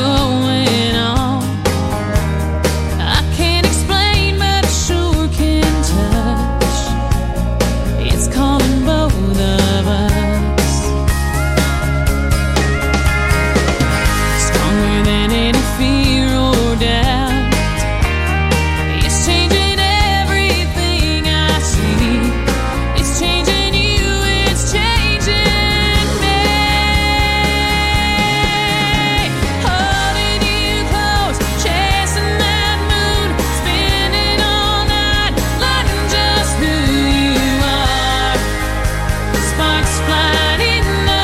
going on. I can't explain, but I sure can touch. It's calling both of us. Stronger than any fear or doubt. It's changing everything I see. It's changing you, it's changing me. Holding you close, chasing that moon, spinning all night, learning just who you are. Sparks flying in the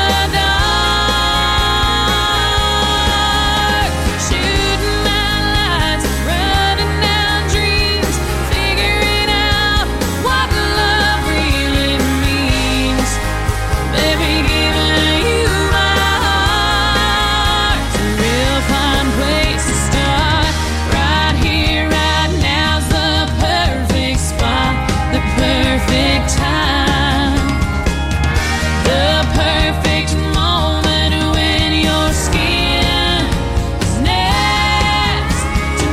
dark, shooting out lights, running down dreams, figuring out what love really means. Baby, giving you my heart. It's a real fine place to start. Right here, right now's the perfect spot, the perfect time, the perfect moment when your skin is next to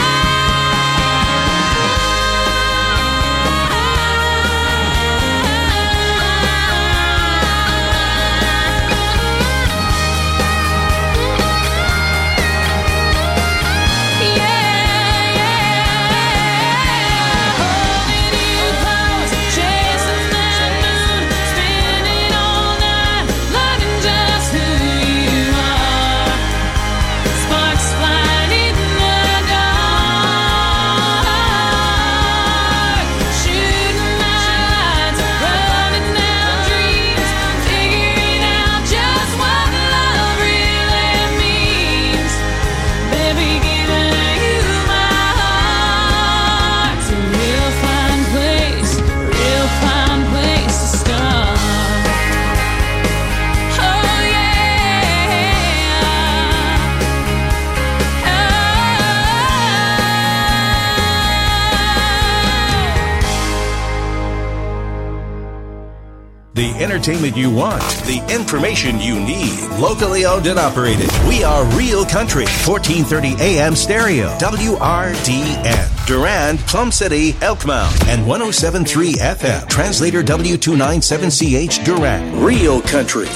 holding you close, chasing that moon, spinning all night, learning just who you are. Sparks flying in the dark, shooting out lights, running down dreams, figuring out just what love really means. Baby, giving you my heart. It's a real fine place to start. Oh yeah. The entertainment you want, the information you need. Locally owned and operated. We are Real Country, 1430 AM stereo, WRDN. Durand, Plum City, Elkmount, and 107.3 FM. Translator W297CH, Durand. Real Country.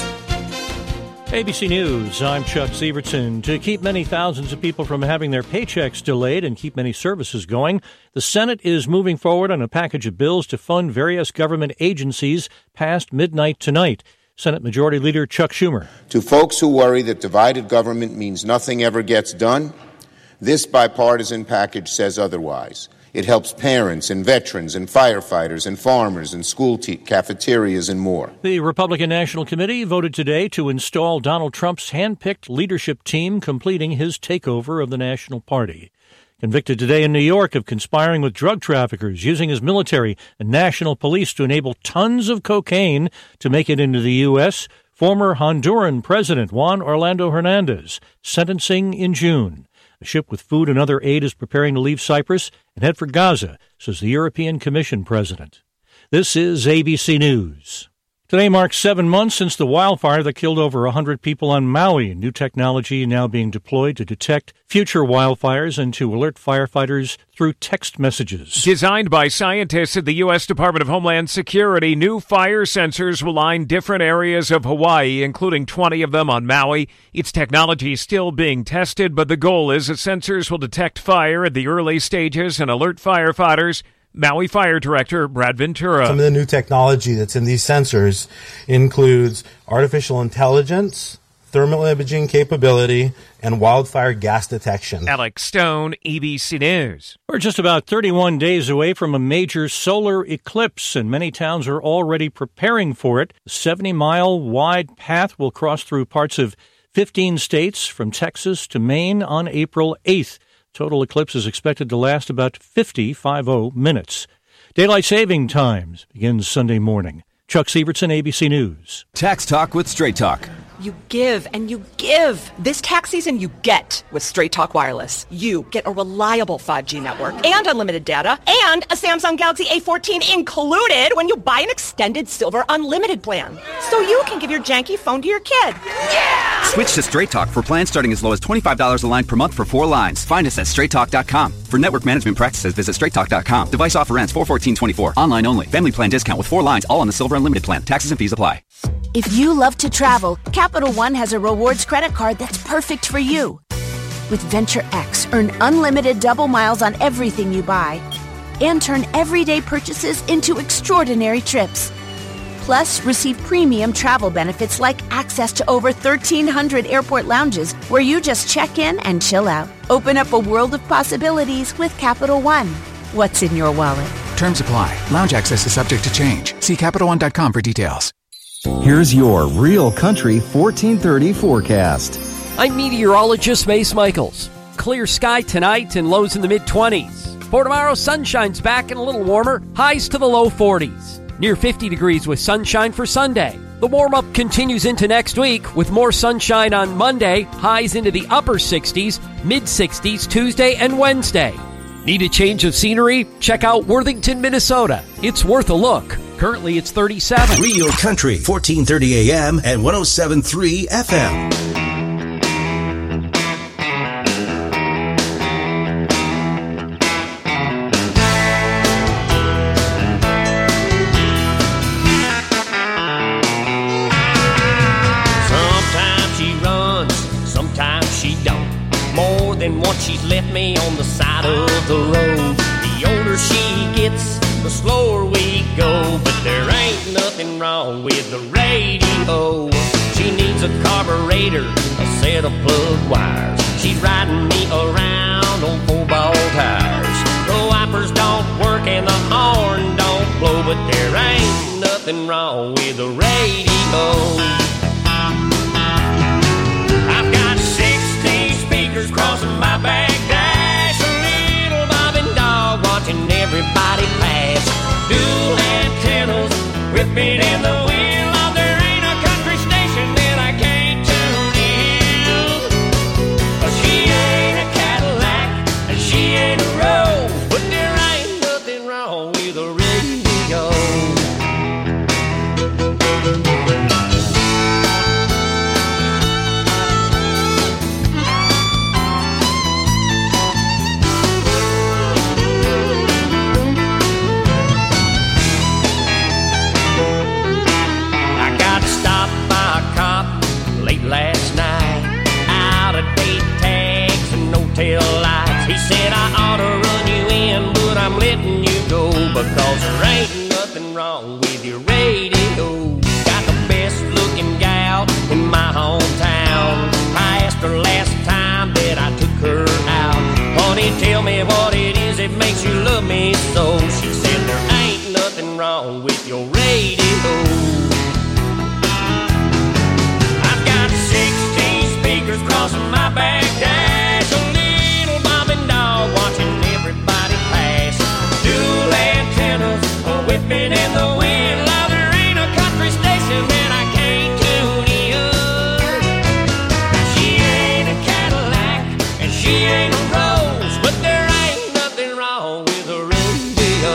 ABC News, I'm Chuck Sievertson. To keep many thousands of people from having their paychecks delayed and keep many services going, the Senate is moving forward on a package of bills to fund various government agencies past midnight tonight. Senate Majority Leader Chuck Schumer. To folks who worry that divided government means nothing ever gets done, this bipartisan package says otherwise. It helps parents and veterans and firefighters and farmers and school cafeterias and more. The Republican National Committee voted today to install Donald Trump's hand-picked leadership team, completing his takeover of the National Party. Convicted today in New York of conspiring with drug traffickers, using his military and national police to enable tons of cocaine to make it into the U.S., former Honduran President Juan Orlando Hernandez, sentencing in June. A ship with food and other aid is preparing to leave Cyprus and head for Gaza, says the European Commission president. This is ABC News. Today marks 7 months since the wildfire that killed over 100 people on Maui. New technology now being deployed to detect future wildfires and to alert firefighters through text messages. Designed by scientists at the U.S. Department of Homeland Security, new fire sensors will line different areas of Hawaii, including 20 of them on Maui. Its technology is still being tested, but the goal is that sensors will detect fire at the early stages and alert firefighters. Maui Fire Director Brad Ventura. Some of the new technology that's in these sensors includes artificial intelligence, thermal imaging capability, and wildfire gas detection. Alex Stone, ABC News. We're just about 31 days away from a major solar eclipse, and many towns are already preparing for it. A 70-mile wide path will cross through parts of 15 states from Texas to Maine on April 8th. Total eclipse is expected to last about 50 minutes. Daylight saving times begins Sunday morning. Chuck Sievertson, ABC News. Tax Talk with Straight Talk. You give and you give. This tax season, you get with Straight Talk Wireless. You get a reliable 5G network and unlimited data and a Samsung Galaxy A14 included when you buy an extended Silver Unlimited plan. So you can give your janky phone to your kid. Yeah! Switch to Straight Talk for plans starting as low as $25 a line per month for 4 lines. Find us at straighttalk.com. For network management practices, visit straighttalk.com. Device offer ends 4/14/24. Online only. Family plan discount with 4 lines, all on the Silver Unlimited plan. Taxes and fees apply. If you love to travel, Capital One has a rewards credit card that's perfect for you. With Venture X, earn unlimited double miles on everything you buy and turn everyday purchases into extraordinary trips. Plus, receive premium travel benefits like access to over 1,300 airport lounges where you just check in and chill out. Open up a world of possibilities with Capital One. What's in your wallet? Terms apply. Lounge access is subject to change. See CapitalOne.com for details. Here's your Real Country 1430 forecast. I'm meteorologist Mace Michaels. Clear sky tonight and lows in the mid-20s. For tomorrow, sunshine's back and a little warmer, highs to the low 40s. Near 50 degrees with sunshine for Sunday. The warm-up continues into next week with more sunshine on Monday, highs into the upper 60s, mid-60s Tuesday and Wednesday. Need a change of scenery? Check out Worthington, Minnesota. It's worth a look. Currently, it's 37. Real Country, 1430 AM and 107.3 FM. Sometimes she runs, sometimes she don't. More than once she's left me on the side of the road. The older she gets, the slower we go, but there ain't nothing wrong with the radio. She needs a carburetor, a set of plug wires. She's riding me around on 4-ball tires. The wipers don't work and the horn don't blow, but there ain't nothing wrong with the radio. I've got 60 speakers crossing my back dash, a little bobbing dog watching everybody pass. Dual antennas whipping in the wind. Oh, there ain't a country station that I can't tune in. She ain't a Cadillac and she ain't a Rose, but there ain't nothing wrong with a radio. Last night, out of date tags and no tail lights. He said I ought to run you in, but I'm letting you go because there ain't nothing wrong with your radio. Got the best looking gal in my hometown. I asked her last time that I took her out, honey, tell me what it is that makes you love me so. She said there ain't nothing wrong with your radio. Crossing my back dash, a little bobbing dog watching everybody pass. Dual antennas whipping in the wind. Now there ain't a country station that I can't tune in. She ain't a Cadillac and she ain't a Rose, but there ain't nothing wrong with the radio.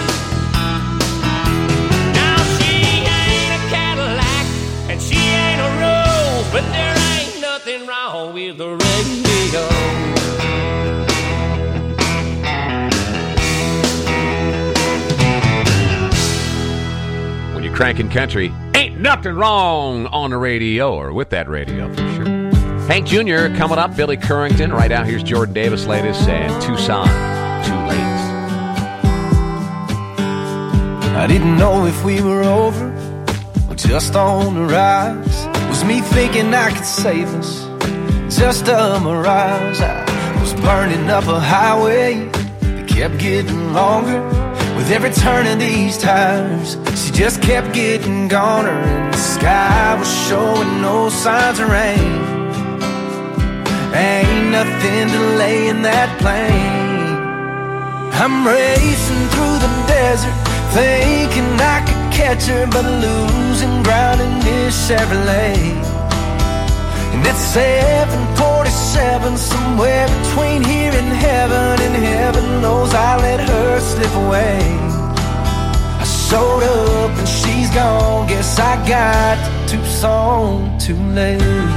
Now she ain't a Cadillac and she ain't a Rose, but there ain't nothing wrong with the radio. When you're cranking country, ain't nothing wrong on the radio or with that radio for sure. Hank Jr. coming up, Billy Currington. Right now, here's Jordan Davis latest and Tucson, Too Late. I didn't know if we were over or just on the rise. Was me thinking I could save us, just a mirage. I was burning up a highway that kept getting longer. With every turn of these tires, she just kept getting goner. And the sky was showing no signs of rain. Ain't nothing delaying that plane. I'm racing through the desert, thinking I could catch her, but losing ground in this Chevrolet. And it's 7:47, somewhere between here and heaven knows I let her slip away. I showed up and she's gone, guess I got to Tucson too late.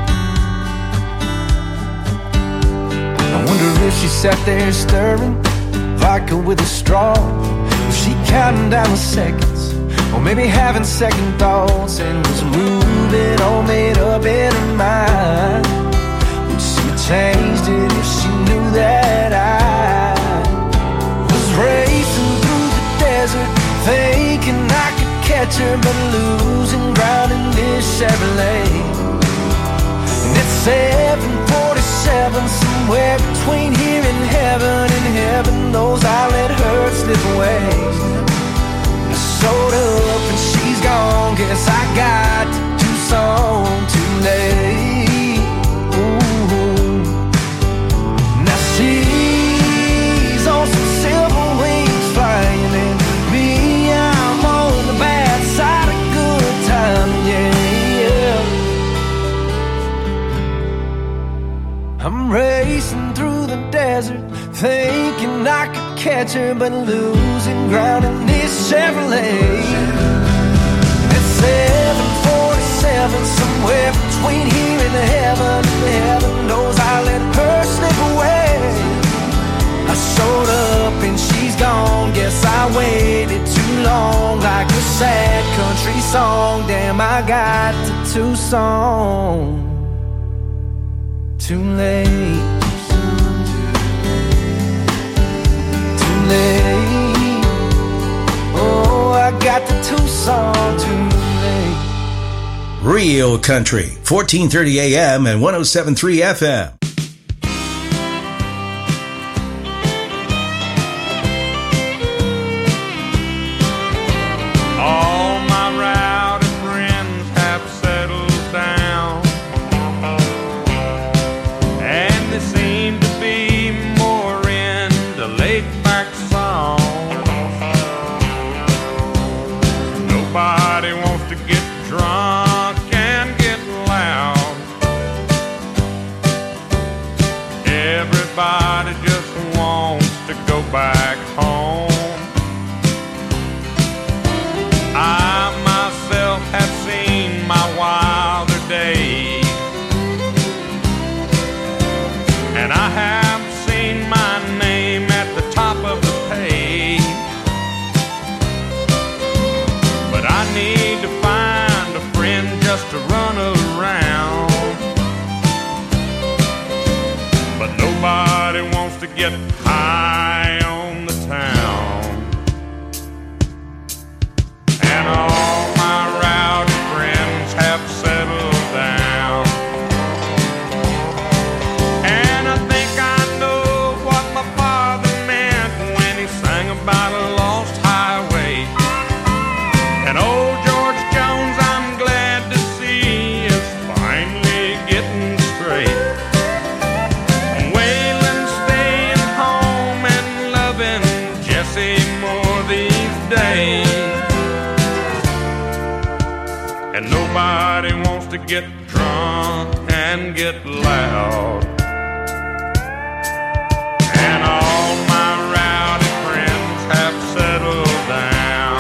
I wonder if she sat there stirring vodka with a straw. Was she counting down the seconds, or maybe having second thoughts, and was moving all made up in her mind? Would she have changed it if she knew that I was racing through the desert, thinking I could catch her, but losing ground in this Chevrolet? And it's 7:47, somewhere between here and heaven knows I let her slip away. I showed up and she's gone, guess I got to Tucson too late. Ooh. Now she's on some silver wings flying, and me, I'm on the bad side of good time, yeah. I'm racing through the desert, thinking I could catch her, but losing ground in this Chevrolet. It's 7:47, somewhere between here and heaven knows I let her slip away. I showed up and she's gone, guess I waited too long, like a sad country song. Damn, I got to Tucson too late. Oh, I got the Tucson too late. Real Country, 1430 AM and 107.3 FM. All my rowdy friends have settled down, and they seem to be more into laid-back songs. Nobody wants to get drunk and get loud. Everybody just wants to go back home. I myself have seen my wilder days, and I have seen my name at the top of the page. But I need to find a friend just to run around. But nobody wants to get high on the town. And all my rowdy friends have settled down. And I think I know what my father meant when he sang about a lost highway. And old George Jones, I'm glad to see, is finally getting straight. And Waylon's staying home and loving Jesse more these days. And nobody wants to get drunk and get loud. And all my rowdy friends have settled down.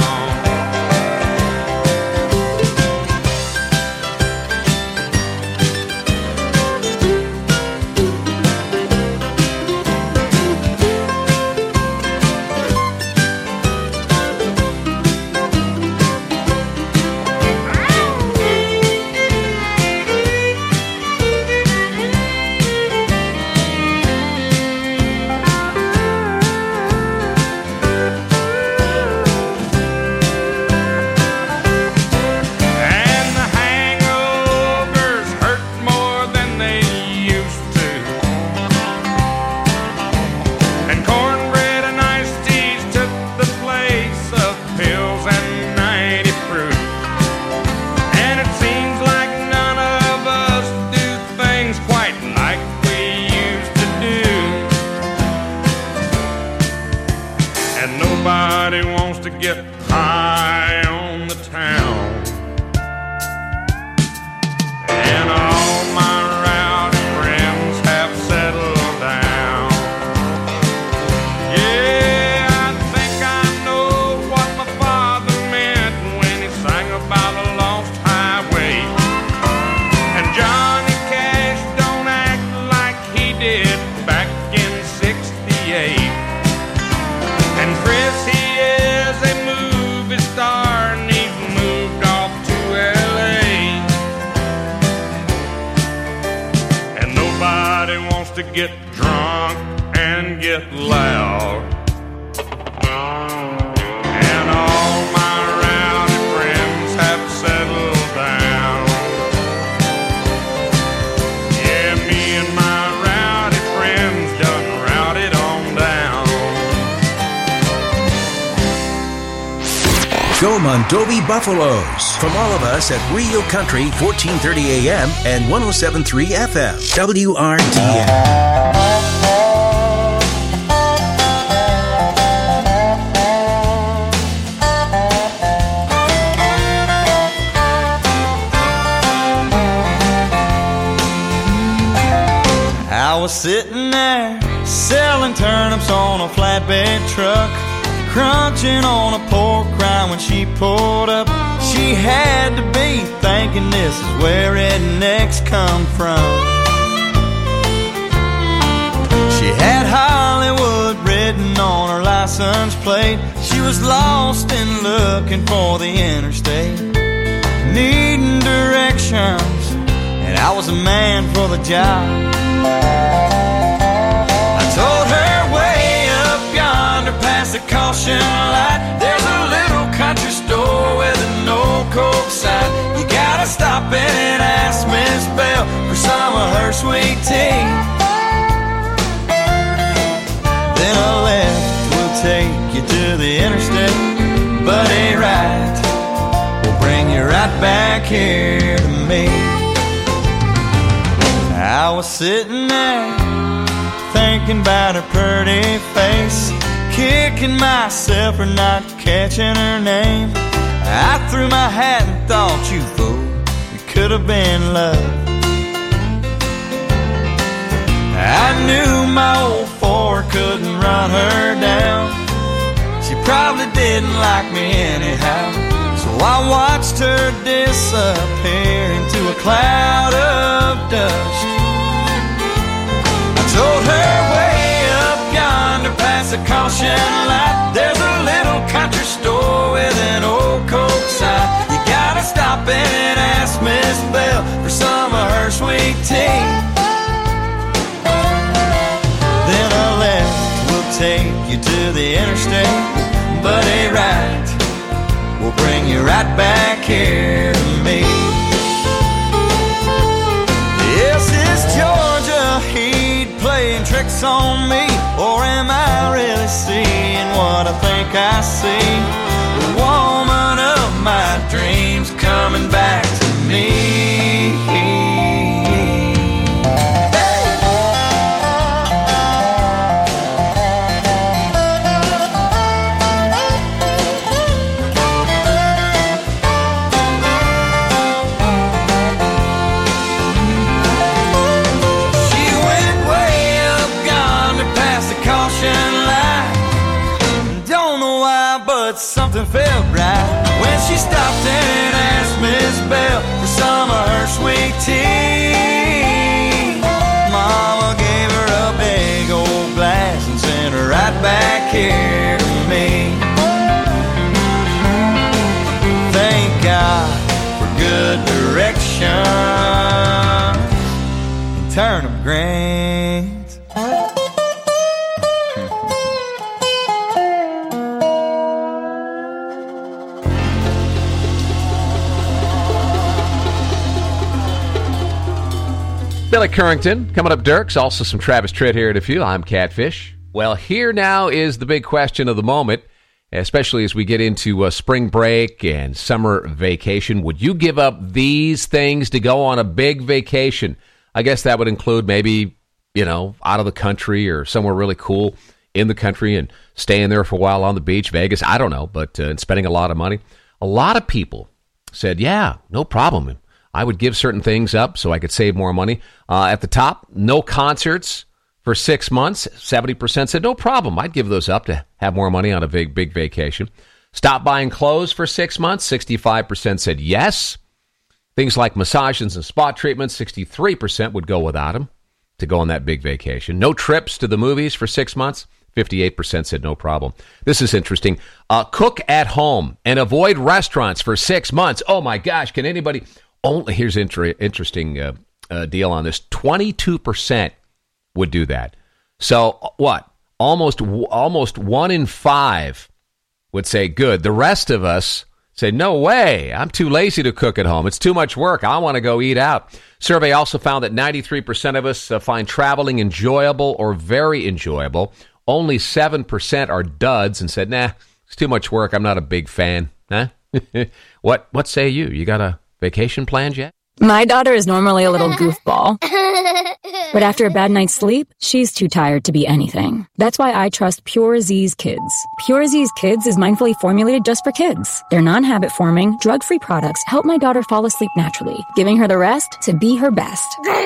high on the town, and all my back in 68. And Chris, he is a movie star, and he's moved off to LA. And nobody wants to get drunk and get loud. And all my rowdy friends have settled down. Yeah, me and my rowdy friends done routed on down. Go Mondovi Buffaloes. From all of us at Real Country 1430 AM and 107.3 FM. WRDN. I was sitting there selling turnips on a flatbed truck, crunching on a pork rind when she pulled up. She had to be thinking this is where rednecks come from. She had Hollywood written on her license plate. She was lost and looking for the interstate, needing directions, and I was a man for the job. I told her way up yonder past the caution light, there's a little country store with an old Coke sign. You gotta stop in and ask Miss Bell for some of her sweet tea. Then a left will take you to the interstate, but a right will bring you right back here to me. I was sitting there thinking about her pretty face, kicking myself for not catching her name. I threw my hat and thought, you fool, it could have been love. I knew my old Ford couldn't run her down. She probably didn't like me anyhow, so I watched her disappear into a cloud of dust. I told her way up yonder past the caution light, there's a little country store with an old Coke sign. You gotta stop in and ask Miss Bell for some of her sweet tea. Then a left will take you to the interstate, but a right will bring you right back here to me. Yes, it's Georgia Heat playing tricks on me, or am I really seeing what I think I see? The woman of my dreams coming back to me. Something felt right when she stopped and asked Miss Bell for some of her sweet tea. Mama gave her a big old glass and sent her right back here to me. Thank God for good direction and turnip greens. Billy Currington, coming up, Dirks. Also some Travis Tritt here at a few. I'm Catfish. Well, here now is the big question of the moment, especially as we get into spring break and summer vacation. Would you give up these things to go on a big vacation? I guess that would include maybe, out of the country or somewhere really cool in the country and staying there for a while on the beach, Vegas. I don't know, but spending a lot of money. A lot of people said, yeah, no problem. I would give certain things up so I could save more money. At the top, no concerts for 6 months. 70% said, no problem. I'd give those up to have more money on a big vacation. Stop buying clothes for 6 months. 65% said yes. Things like massages and spa treatments, 63% would go without them. to go on that big vacation. No trips to the movies for 6 months. 58% said no problem. This is interesting. Cook at home and avoid restaurants for 6 months. Oh, my gosh. Can anybody... Here's interesting deal on this. 22% would do that. So what? Almost 1 in 5 would say good. The rest of us say, no way. I'm too lazy to cook at home. It's too much work. I want to go eat out. Survey also found that 93% of us find traveling enjoyable or very enjoyable. Only 7% are duds and said, nah, it's too much work. I'm not a big fan. Huh? What say you? You got a vacation planned yet? My daughter is normally a little goofball. But after a bad night's sleep, she's too tired to be anything. That's why I trust Pure Z's Kids. Pure Z's Kids is mindfully formulated just for kids. Their non-habit forming, drug-free products help my daughter fall asleep naturally, giving her the rest to be her best.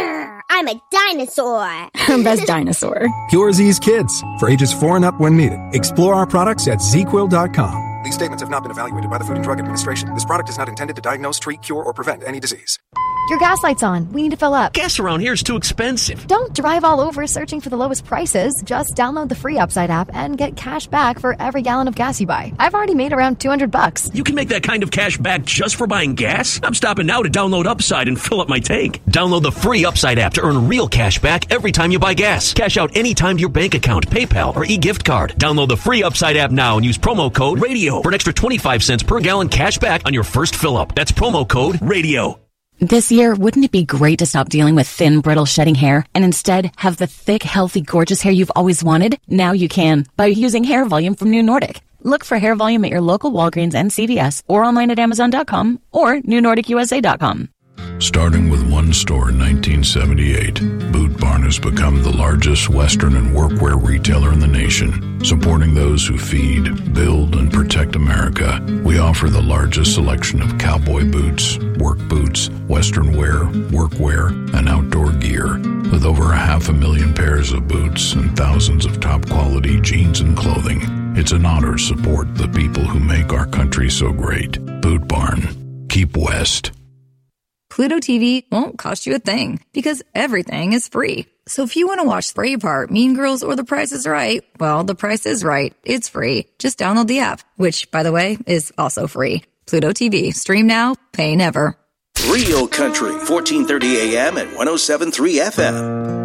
I'm a dinosaur. Her best dinosaur. Pure Z's Kids. For ages 4 and up when needed. Explore our products at ZQuil.com. These statements have not been evaluated by the Food and Drug Administration. This product is not intended to diagnose, treat, cure, or prevent any disease. Your gas light's on. We need to fill up. Gas around here is too expensive. Don't drive all over searching for the lowest prices. Just download the free Upside app and get cash back for every gallon of gas you buy. I've already made around $200. You can make that kind of cash back just for buying gas? I'm stopping now to download Upside and fill up my tank. Download the free Upside app to earn real cash back every time you buy gas. Cash out anytime to your bank account, PayPal, or e-gift card. Download the free Upside app now and use promo code RADIO for an extra 25 cents per gallon cash back on your first fill up. That's promo code RADIO. This year, wouldn't it be great to stop dealing with thin, brittle, shedding hair and instead have the thick, healthy, gorgeous hair you've always wanted? Now you can by using Hair Volume from New Nordic. Look for Hair Volume at your local Walgreens and CVS or online at Amazon.com or NewNordicUSA.com. Starting with one store in 1978, Boot Barn has become the largest Western and workwear retailer in the nation. Supporting those who feed, build, and protect America, we offer the largest selection of cowboy boots, work boots, Western wear, workwear, and outdoor gear. With over 500,000 pairs of boots and thousands of top-quality jeans and clothing, it's an honor to support the people who make our country so great. Boot Barn. Keep West. Pluto TV won't cost you a thing because everything is free. So if you want to watch Braveheart, Mean Girls, or The Price is Right, well, The Price is Right. It's free. Just download the app, which, by the way, is also free. Pluto TV. Stream now, pay never. Real Country, 1430 AM at 107.3 FM.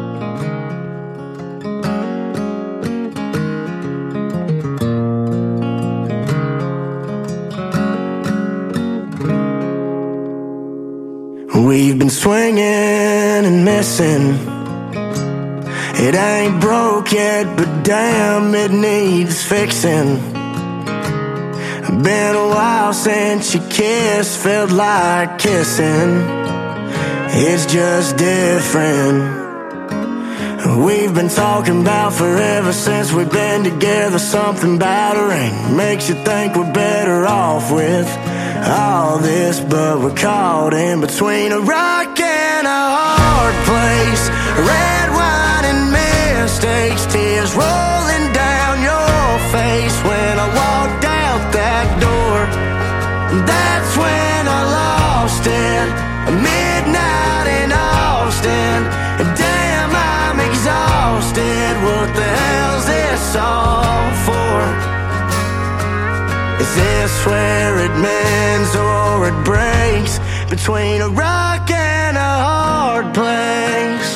We've been swinging and missing. It ain't broke yet, but damn, it needs fixing. Been a while since you kissed, felt like kissing. It's just different. We've been talking about forever since we've been together. Something about a ring makes you think we're better off with all this, but we're caught in between a rock and a hard place. Red wine and mistakes, tears rolling down your face. When I walked out that door, that's when I lost it. Midnight in Austin, damn, I'm exhausted. What the hell's this all for? Is this where it mends or it breaks? Between a rock and a hard place.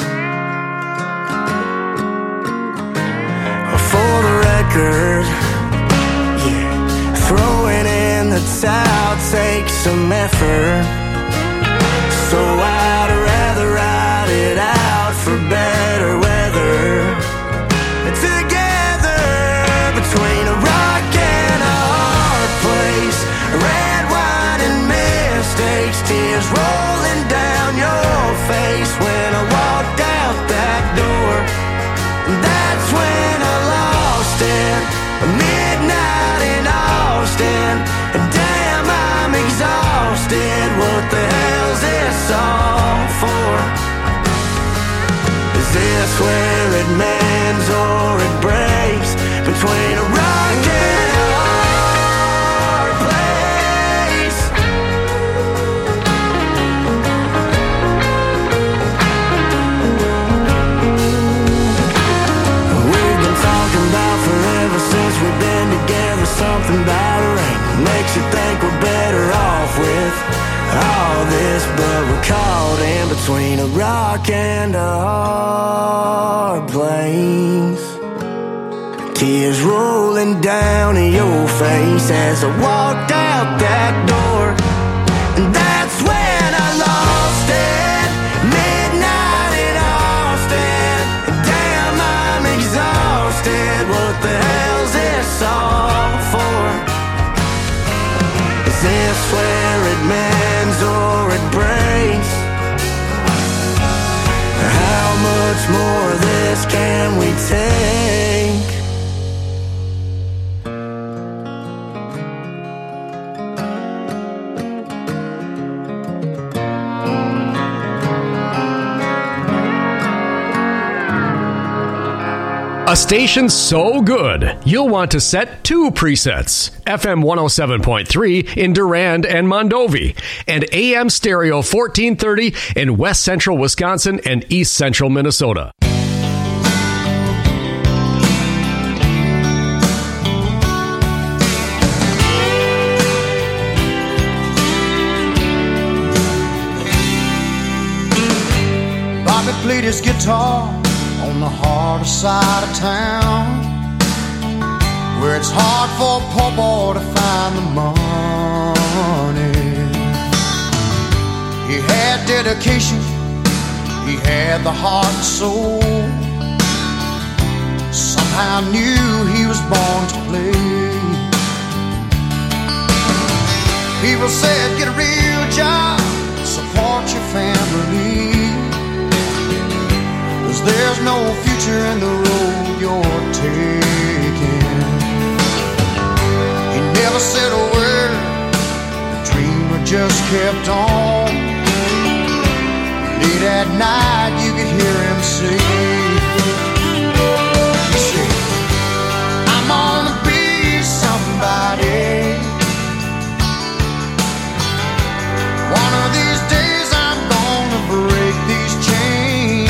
For the record, yeah, throwing in the towel takes some effort. So I'd rather ride it out for better weather. Together, between a rock and a hard place. Red wine and mistakes, tears rolling down your face. When I walked out that door, that's when I lost it. Midnight in Austin, damn, I'm exhausted. What the hell's this all dark and a hard place. Tears rolling down your face as I walked out that door. And that's when I lost it. Midnight in Austin. Damn, I'm exhausted. What the hell's this all for? Is this where it mends or it breaks? How much more of this can we take? A station so good, you'll want to set 2 presets. FM 107.3 in Durand and Mondovi, and AM Stereo 1430 in West Central Wisconsin and East Central Minnesota. Bobby played his guitar on the harder side of town, where it's hard for a poor boy to find the money. He had dedication, he had the heart and soul. Somehow knew he was born to play. People said, get a real job, support your family. There's no future in the road you're taking. He never said a word, the dreamer just kept on. Late at night you could hear him say, he said, I'm gonna be somebody. One of these days I'm gonna break these chains.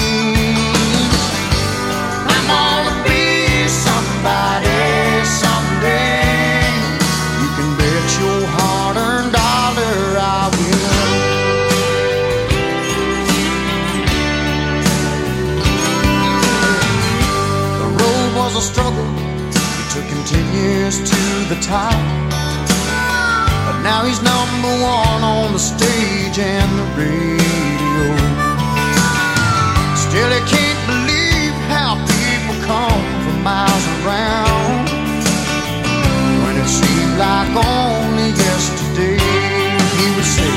Someday, you can bet your hard-earned dollar I will. The road was a struggle, he took him 10 years to the top. But now he's #1 on the stage and the radio. Still he can't believe how people come from miles around. When it seemed like only yesterday, he would say,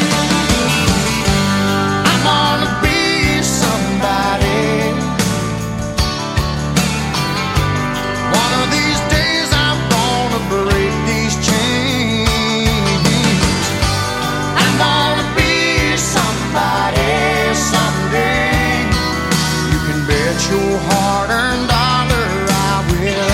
I'm gonna be somebody. One of these days I'm gonna break these chains. I'm gonna be somebody someday. You can bet your hard-earned dollar I will.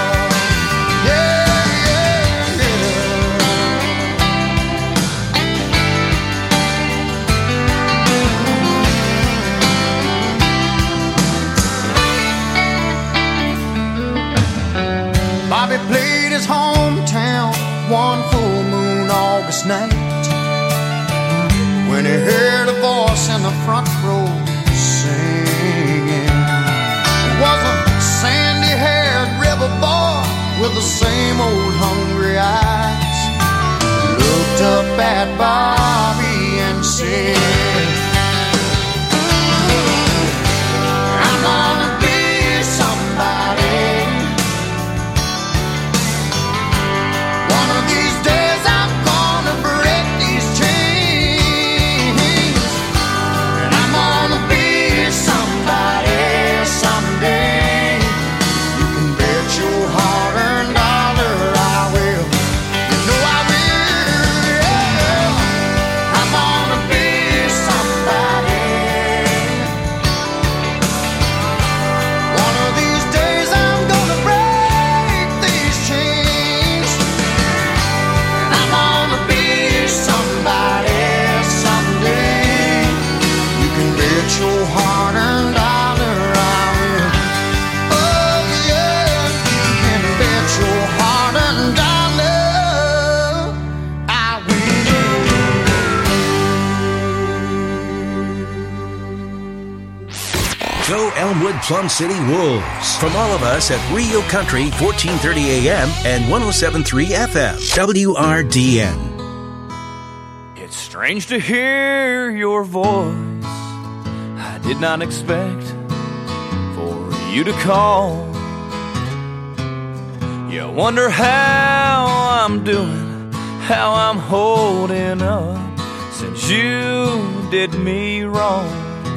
Bobby played his hometown one full moon August night, when he heard a voice in the front row singing. It was a sandy-haired river boy with the same old hungry eyes. He looked up at Bobby and said, I'm gonna be somebody. One of these days I'm gonna break these chains. And I'm gonna be somebody someday. You can bet your hard-earned dollar I will. You know I will, yeah. I'm gonna be Plum City Wolves. From all of us at Real Country, 1430 AM and 107.3 FM, WRDN. It's strange to hear your voice. I did not expect for you to call. You wonder how I'm doing, how I'm holding up since you did me wrong.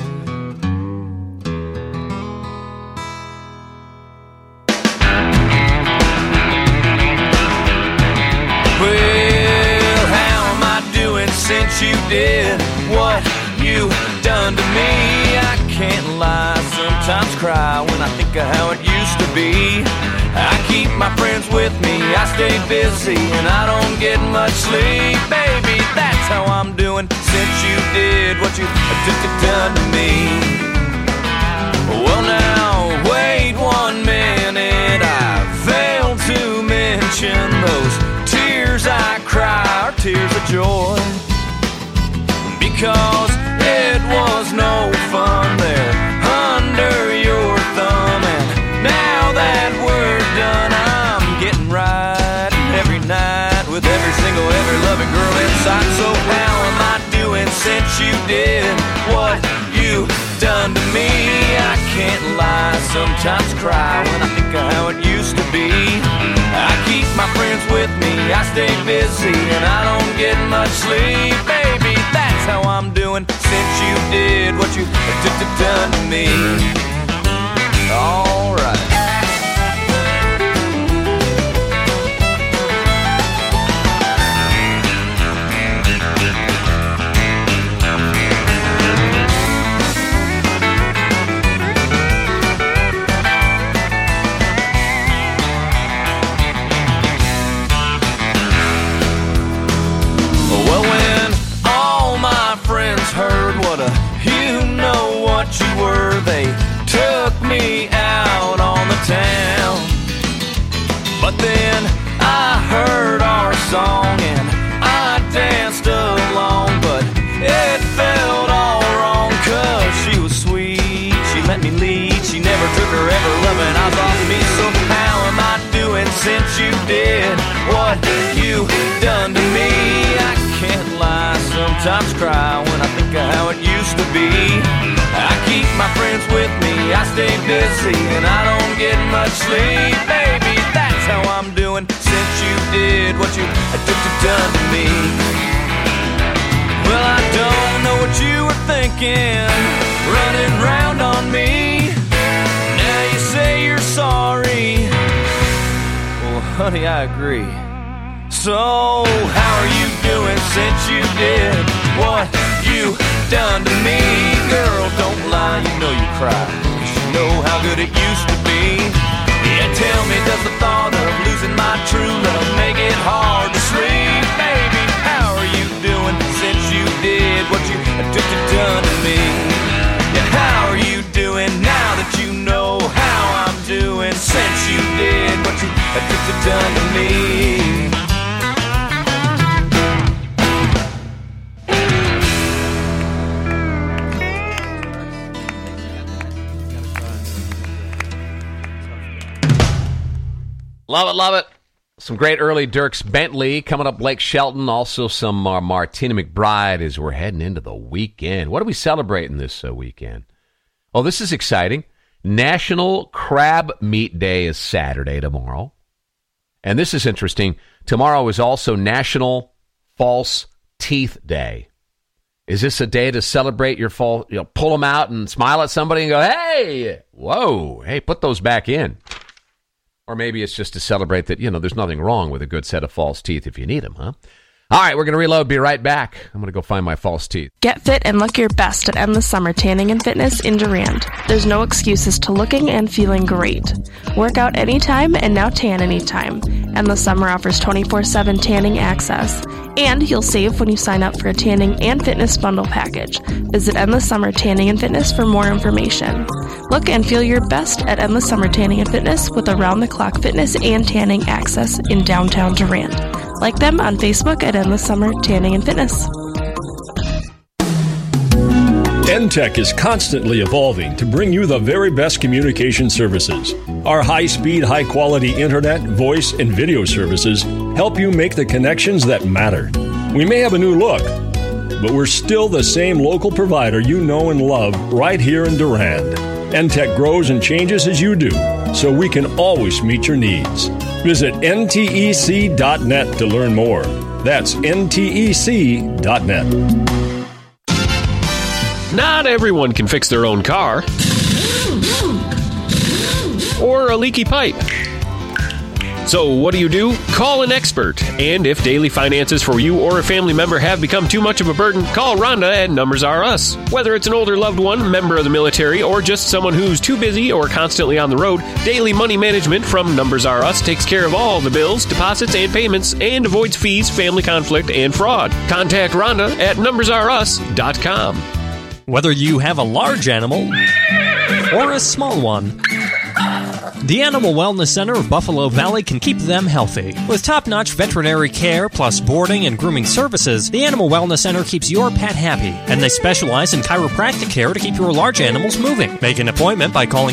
Well, how am I doing since you did what you done to me? I can't lie, sometimes cry when I think of how it used to be. I keep my friends with me, I stay busy, and I don't get much sleep. Baby, that's how I'm doing since you did what you done to me. Well now, wait 1 minute, I failed to mention those tears I cry are tears of joy. Because it was no fun there under your thumb, and now that we're done, I'm getting right every night with every single, every loving girl in sight. So how am I doing since you did what you done to me? I can't lie, sometimes cry when I think of how it used to be. I keep my friends with me, I stay busy, and I don't get much sleep. Baby, that's how I'm doing since you did what you done to me. All right. Well, when all my friends heard what a you-know-what you were, they took me out on the town. But then I heard our song and I danced along, but it felt all wrong, 'cause she was sweet, she let me lead, she never took her ever loving eyes off me. So how am I doing since you did what you done to me? I can't lie, sometimes cry when I think of how it used to be. I keep my friends with me, I stay busy, and I don't get much sleep. Baby, that's how I'm doing since you did what you done to me. Well, I don't know what you were thinking, running round on me. Now you say you're sorry. Well, honey, I agree. So, how are you doing since you did what you done to me? Girl, don't lie, you know you cry, 'cause you know how good it used to be. Yeah, tell me, does the thought of losing my true love make it hard to sleep? Baby, how are you doing since you did what you done to me? Yeah, how are you doing now that you know how I'm doing since you did what you done to me? Love it, love it. Some great early Dierks Bentley. Coming up, Blake Shelton. Also some Martina McBride as we're heading into the weekend. What are we celebrating this weekend? Oh, this is exciting. National Crab Meat Day is Saturday tomorrow. And this is interesting. Tomorrow is also National False Teeth Day. Is this a day to celebrate your pull them out and smile at somebody and go, hey, whoa, hey, put those back in. Or maybe it's just to celebrate that, there's nothing wrong with a good set of false teeth if you need them, huh? All right, we're going to reload. Be right back. I'm going to go find my false teeth. Get fit and look your best at Endless Summer Tanning and Fitness in Durand. There's no excuses to looking and feeling great. Work out anytime and now tan anytime. Endless Summer offers 24/7 tanning access. And you'll save when you sign up for a tanning and fitness bundle package. Visit Endless Summer Tanning and Fitness for more information. Look and feel your best at Endless Summer Tanning and Fitness with around-the-clock fitness and tanning access in downtown Durand. Like them on Facebook at Endless Summer Tanning and Fitness. NTech is constantly evolving to bring you the very best communication services. Our high-speed, high-quality internet, voice, and video services help you make the connections that matter. We may have a new look, but we're still the same local provider you know and love right here in Durand. NTech grows and changes as you do, so we can always meet your needs. Visit ntec.net to learn more. That's ntec.net. Not everyone can fix their own car or a leaky pipe. So what do? Call an expert. And if daily finances for you or a family member have become too much of a burden, call Rhonda at Numbers R Us. Whether it's an older loved one, member of the military, or just someone who's too busy or constantly on the road, Daily Money Management from Numbers R Us takes care of all the bills, deposits, and payments and avoids fees, family conflict, and fraud. Contact Rhonda at numbersrus.com. Whether you have a large animal or a small one, the Animal Wellness Center of Buffalo Valley can keep them healthy. With top-notch veterinary care plus boarding and grooming services, the Animal Wellness Center keeps your pet happy, and they specialize in chiropractic care to keep your large animals moving. Make an appointment by calling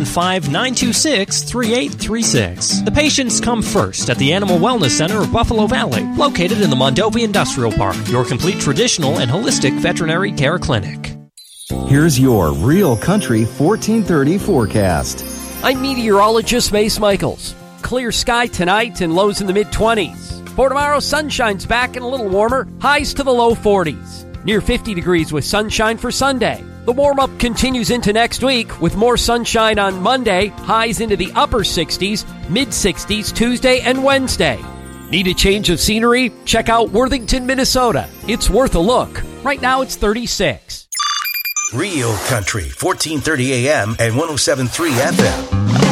715-926-3836. The patients come first at the Animal Wellness Center of Buffalo Valley, located in the Mondovi Industrial Park, your complete traditional and holistic veterinary care clinic. Here's your Real Country 1430 forecast. I'm meteorologist Mace Michaels. Clear sky tonight and lows in the mid-20s. For tomorrow, sunshine's back and a little warmer, highs to the low 40s. Near 50 degrees with sunshine for Sunday. The warm-up continues into next week with more sunshine on Monday, highs into the upper 60s, mid-60s Tuesday and Wednesday. Need a change of scenery? Check out Worthington, Minnesota. It's worth a look. Right now it's 36. Real Country, 1430 AM and 107.3 FM.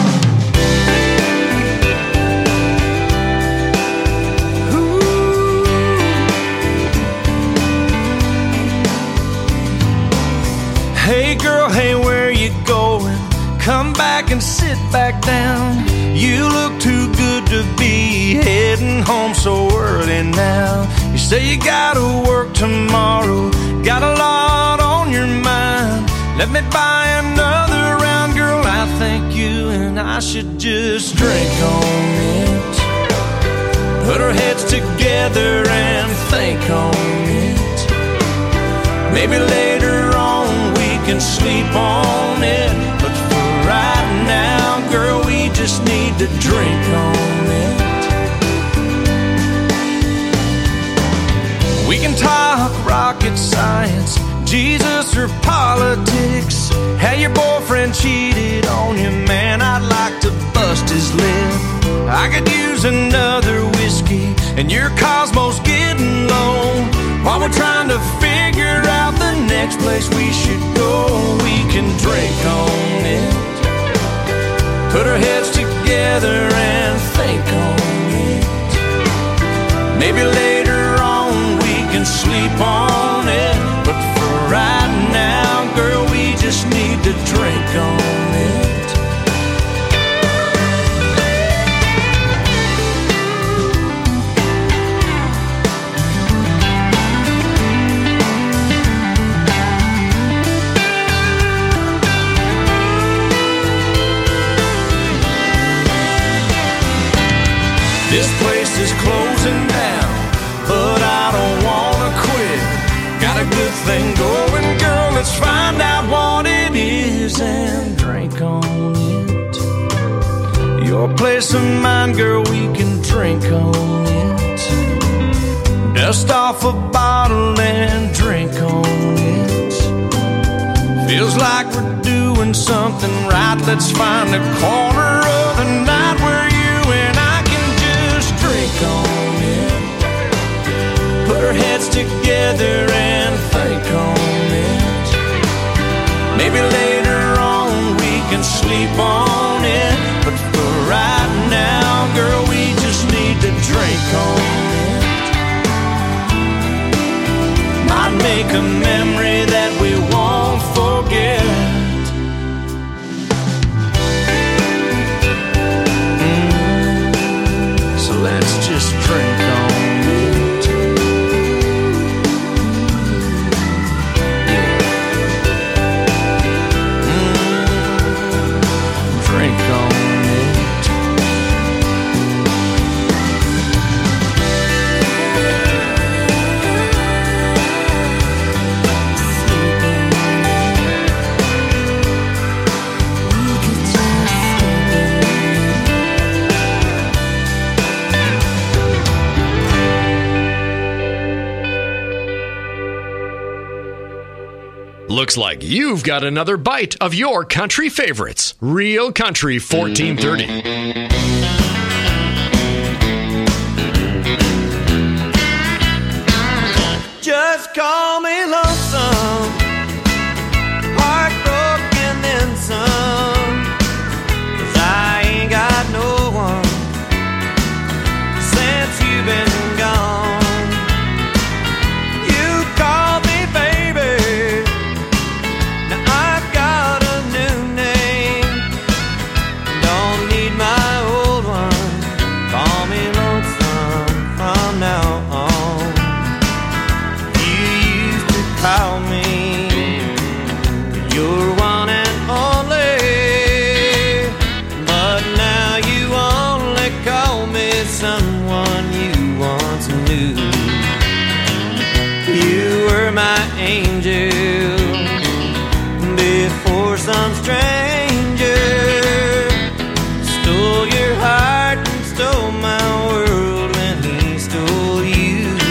Hey girl, hey, where you going? Come back and sit back down. You look too good to be heading home so early now. You say you gotta work tomorrow, got a lot on your mind. Let me buy another round, girl, I think you and I should just drink on it. Put our heads together and think on it. Maybe later on we can sleep on it, but for right now, girl, we just need to drink on it. We can talk rocket science, Jesus or politics. How your boyfriend cheated on you, man, I'd like to bust his lip. I could use another whiskey, and your Cosmo's getting low. While we're trying to figure out the next place we should go, we can drink on it. Put our heads together and think on it. Maybe later on we can sleep on it, but for right now, girl, we just need to drink on it. This place is closing down, but I don't wanna quit. Got a good thing going, girl, let's find out what it is and drink on it. Your place or mine, girl, we can drink on it. Dust off a bottle and drink on it. Feels like we're doing something right. Let's find a corner of the night where you and I can just drink on it. Put our heads together and think on it. Maybe later on we can sleep on it, but for right now, girl, we just need to drink on it. Might make a memory that we won't forget. So let's just drink on it. Looks like you've got another bite of your country favorites. Real Country 1430. Just call me lonesome, heartbroken then some, 'cause I ain't got no one since you've been gone. You called me baby, now I've got a new name. Don't need my old one, call me lonesome from now on. Call me your one and only, but now you only call me someone you once knew. You were my angel before some stranger stole your heart and stole my world when he stole you.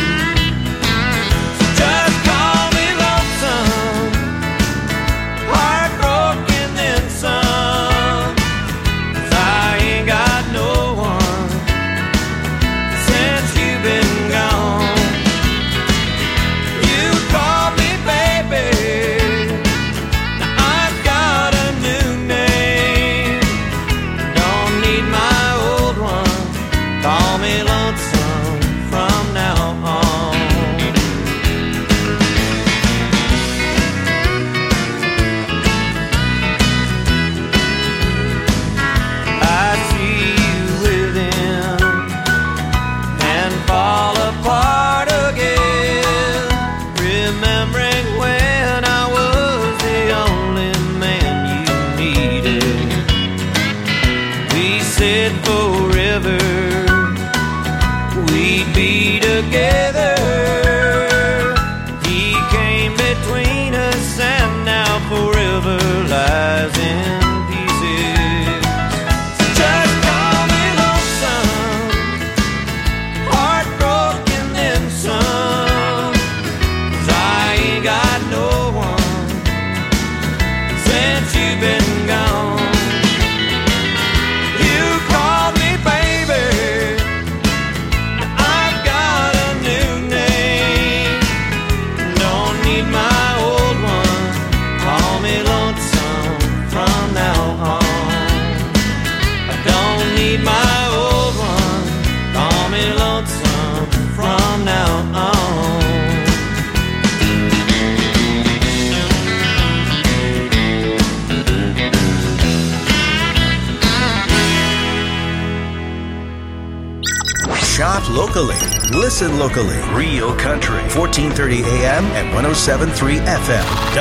Shop locally. Listen locally. Real Country. 1430 AM and 107.3 FM.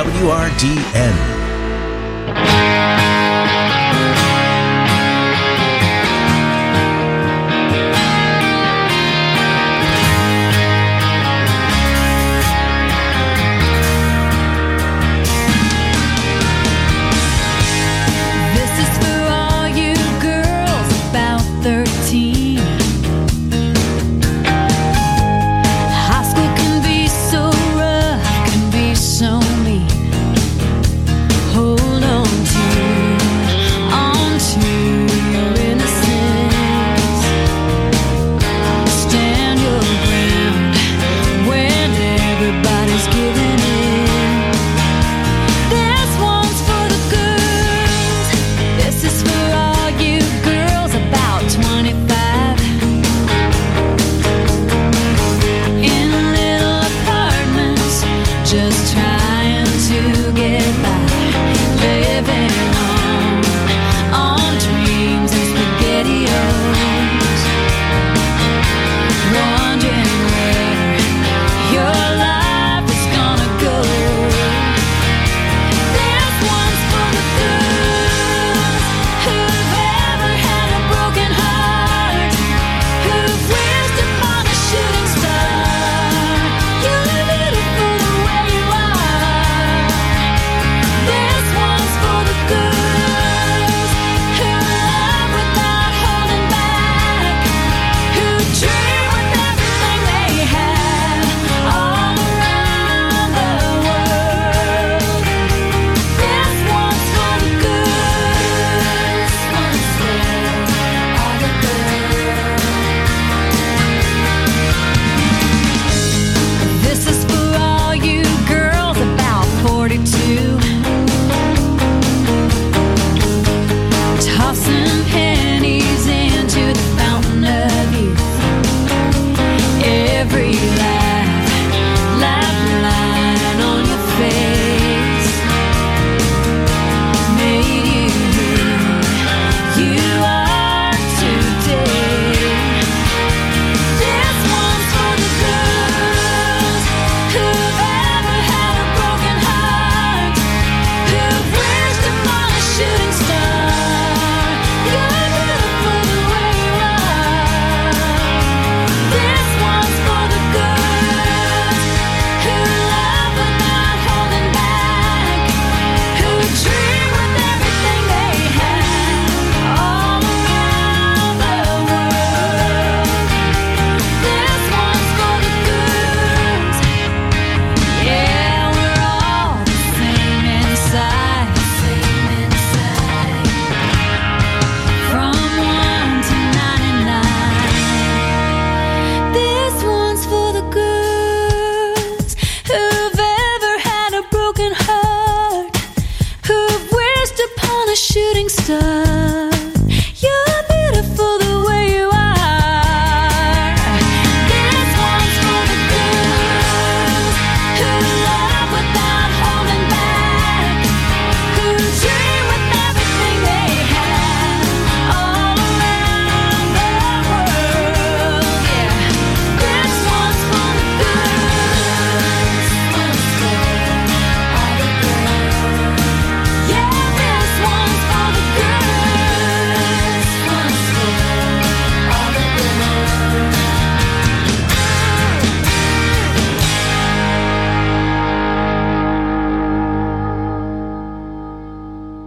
WRDN. High school can be so rough, can be so mean.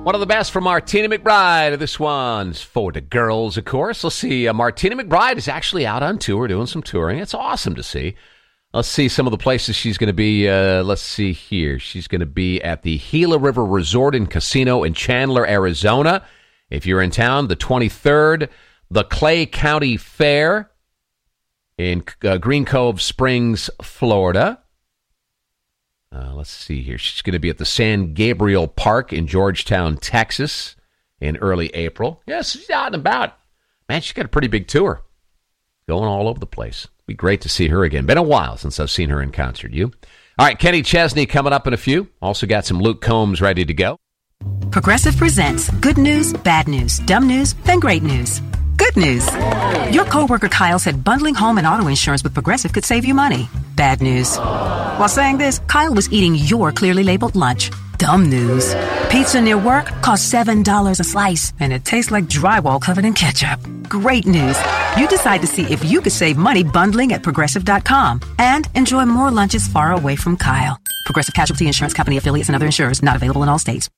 One of the best from Martina McBride. This one's for the girls, of course. Let's see. Martina McBride is actually out on tour, doing some touring. It's awesome to see. Let's see some of the places she's going to be. Let's see here. She's going to be at the Gila River Resort and Casino in Chandler, Arizona. If you're in town, the 23rd. The Clay County Fair in Green Cove Springs, Florida. Let's see here. She's going to be at the San Gabriel Park in Georgetown, Texas in early April. Yes, she's out and about. Man, she's got a pretty big tour going all over the place. Be great to see her again. Been a while since I've seen her in concert. You? All right, Kenny Chesney coming up in a few. Also got some Luke Combs ready to go. Progressive presents good news, bad news, dumb news, then great news. Good news. Your coworker Kyle said bundling home and auto insurance with Progressive could save you money. Bad news. While saying this, Kyle was eating your clearly labeled lunch. Dumb news. Pizza near work costs $7 a slice, and it tastes like drywall covered in ketchup. Great news. You decide to see if you could save money bundling at Progressive.com and enjoy more lunches far away from Kyle. Progressive Casualty Insurance Company, affiliates, and other insurers not available in all states.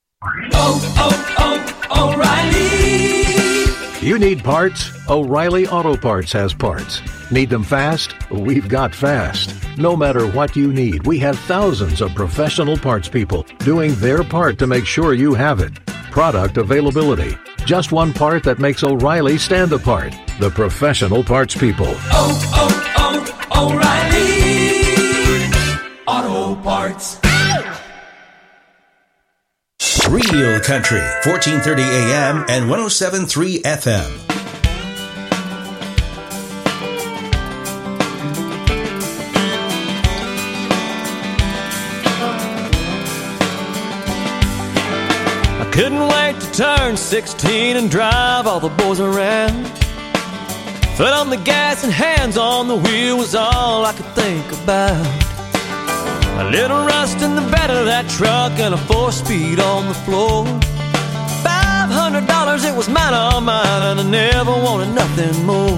O'Reilly. You need parts? O'Reilly Auto Parts has parts. Need them fast? We've got fast. No matter what you need, we have thousands of professional parts people doing their part to make sure you have it. Product availability. Just one part that makes O'Reilly stand apart. The professional parts people. O'Reilly Auto Parts. Real Country, 1430 AM and 107.3 FM. I couldn't wait to turn 16 and drive all the boys around. Foot on the gas and hands on the wheel was all I could think about. A little rust in the bed of that truck and a 4-speed on the floor. $500, it was mine, all mine, and I never wanted nothing more.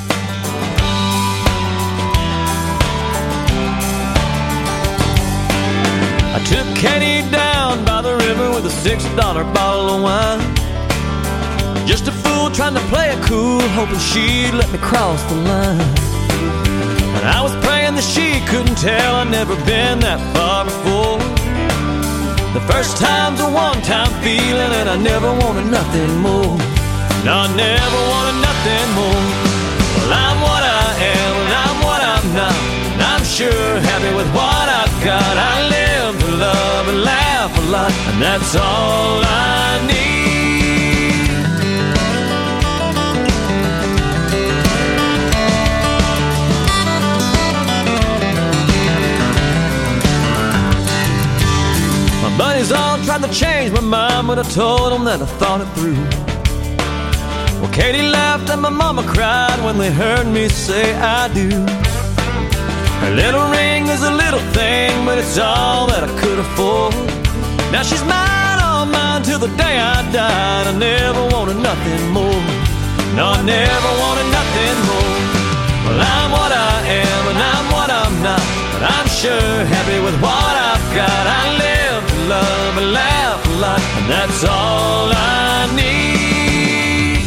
I took Kenny down by the river with a $6 bottle of wine. Just a fool trying to play it cool, hoping she'd let me cross the line. And I was praying that she couldn't tell I'd never been that far before. The first time's a one-time feeling, and I never wanted nothing more. No, I never wanted nothing more. Well, I'm what I am, and I'm what I'm not, and I'm sure happy with what I've got. I live to love and laugh a lot, and that's all I need. Buddies all tried to change my mind, but I told them that I thought it through. Well, Katie laughed and my mama cried when they heard me say I do. Her little ring is a little thing, but it's all that I could afford. Now she's mine, all mine, till the day I died. I never wanted nothing more. No, I never wanted nothing more. Well, I'm what I am, and I'm what I'm not, but I'm sure happy with what I've got. I live to love and laugh a lot, and that's all I need.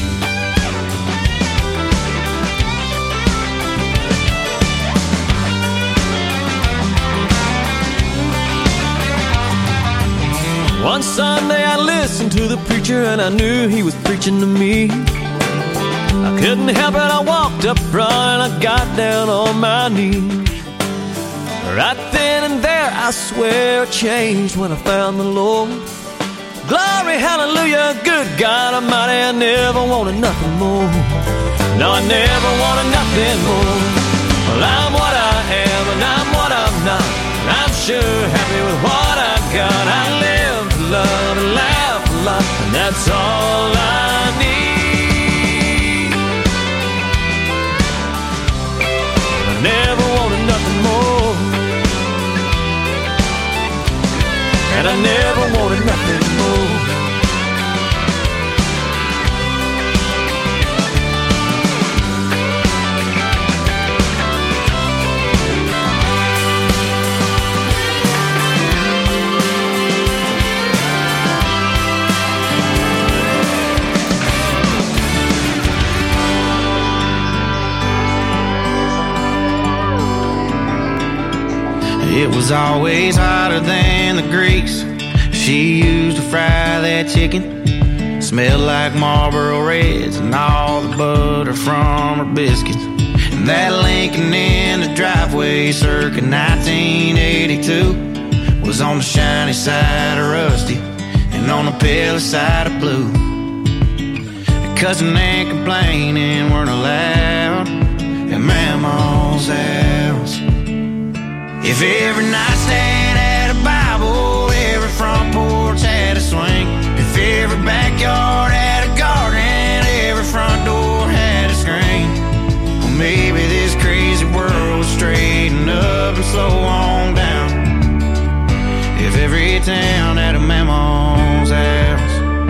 One Sunday I listened to the preacher, and I knew he was preaching to me. I couldn't help it, I walked up front and I got down on my knees. Right then and there, I swear it changed when I found the Lord. Glory, hallelujah, good God Almighty, I never wanted nothing more. No, I never wanted nothing more. Well, I'm what I am, and I'm what I'm not, and I'm sure happy with what I've got. I live to love and laugh a lot, and that's all I need. I never wanted nothing more, and I never wanted nothing more. It was always hotter than the grease she used to fry that chicken. Smelled like Marlboro Reds and all the butter from her biscuits. And that Lincoln in the driveway circa 1982 was on the shiny side of rusty and on the pale side of blue. Cussing and complaining weren't allowed at Mama's house. If every nightstand had a Bible, every front porch had a swing. If every backyard had a garden, every front door had a screen. Well, maybe this crazy world would straighten up and slow on down if every town had a Mama's house.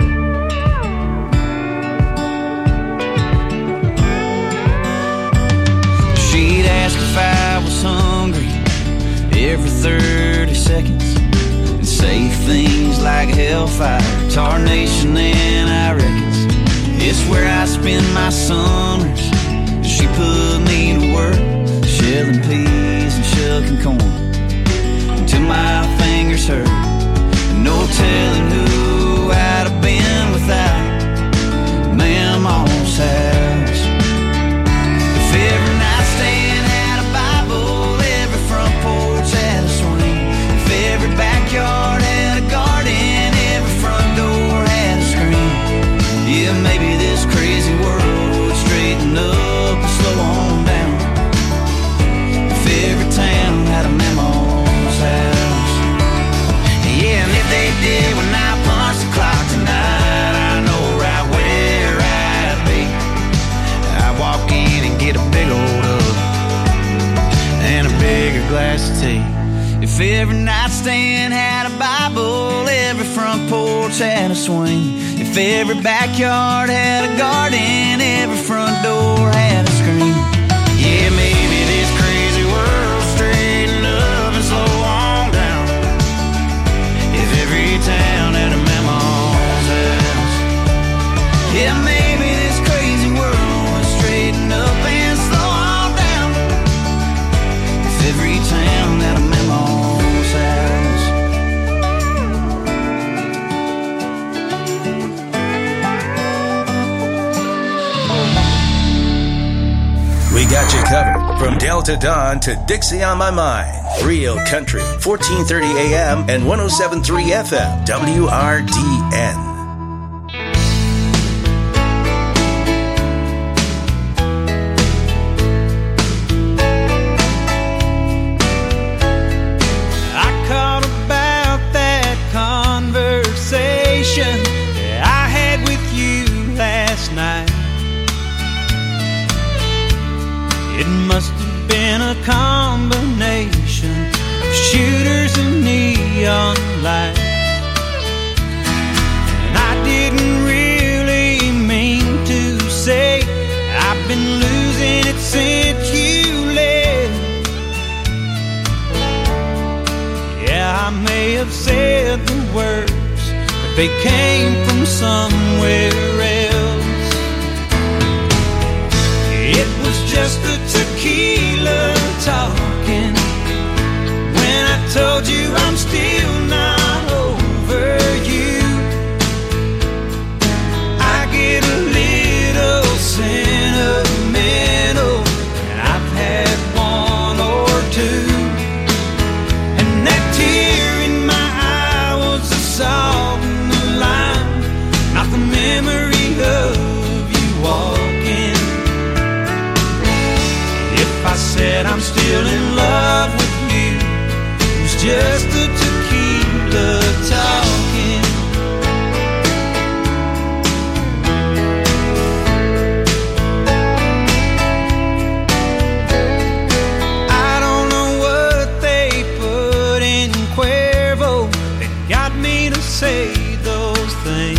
She'd ask if I was hungry every 30 seconds and say things like hellfire, tarnation, and I reckons it's where I spend my summers. She put me to work shelling peas and shucking corn until my fingers hurt. No telling who I'd have been without Mama's house. If every nightstand had a Bible, every front porch had a swing. If every backyard had a garden, every front door had a screen. Yeah, maybe this crazy world would straighten up and slow on down if every town had a Mama's house. Yeah, and if they did when I punch the clock tonight, I know right where I'd be. I'd walk in and get a big old hug and a bigger glass of tea. If every nightstand had a Bible, every front porch had a swing. If every backyard had a garden, every front door had a screen. Yeah, maybe this crazy world straighten up and slow on down if every town had a Mama's house. Yeah, maybe this crazy world would straighten up and slow on down if every town had a Mama's house. We got you covered from Delta Dawn to Dixie on My Mind. Real Country, 1430 AM and 107.3 FM, WRDN. I caught about that conversation I had with you last night. It must have been a combination of shooters and neon lights. And I didn't really mean to say I've been losing it since you left. Yeah, I may have said the words, but they came from somewhere else. It was just the tequila talking when I told you I'm still not over you. I get a little sentimental, and I've had one or two, and that tear in my eye was the salt in the lime, not the memory of you walking. If I said I'm still in love with you, it was just the tequila talking. I don't know what they put in Cuervo that got me to say those things.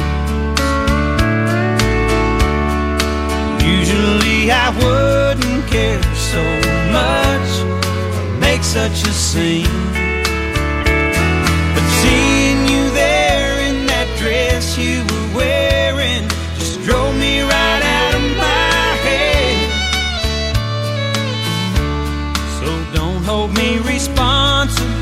Usually I wouldn't care so much or make such a scene, but seeing you there in that dress you were wearing just drove me right out of my head. So don't hold me responsible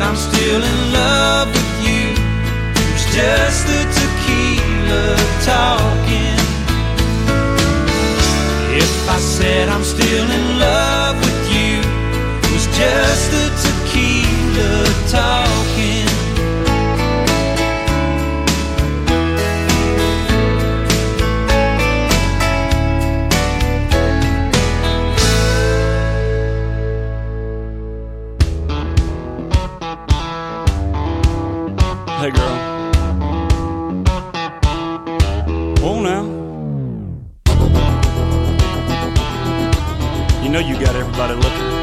I'm still in love with you. It was just the tequila talking. If I said I'm still in love with you, it was just the tequila talking. Hey girl. Oh now. You know you got everybody looking.